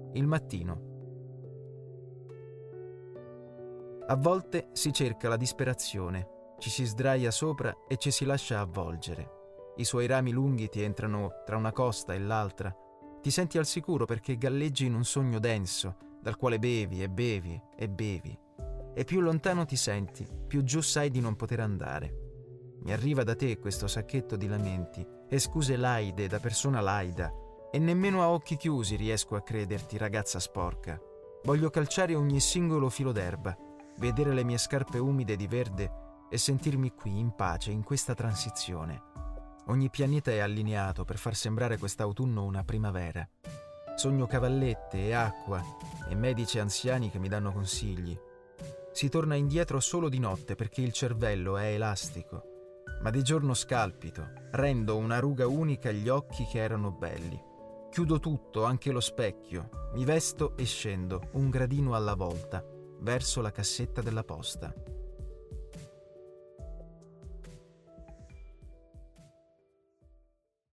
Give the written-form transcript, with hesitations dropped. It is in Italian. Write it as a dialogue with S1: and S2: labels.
S1: il mattino. A volte si cerca la disperazione, ci si sdraia sopra e ci si lascia avvolgere. I suoi rami lunghi ti entrano tra una costa e l'altra. Ti senti al sicuro perché galleggi in un sogno denso, dal quale bevi e bevi e bevi. E più lontano ti senti, più giù sai di non poter andare. Mi arriva da te questo sacchetto di lamenti e scuse laide da persona laida, e nemmeno a occhi chiusi riesco a crederti, ragazza sporca. Voglio calciare ogni singolo filo d'erba, vedere le mie scarpe umide di verde e sentirmi qui in pace in questa transizione. Ogni pianeta è allineato per far sembrare quest'autunno una primavera. Sogno cavallette e acqua e medici anziani che mi danno consigli. Si torna indietro solo di notte perché il cervello è elastico, ma di giorno scalpito, rendo una ruga unica agli occhi che erano belli. Chiudo tutto, anche lo specchio, mi vesto e scendo, un gradino alla volta, verso la cassetta della posta.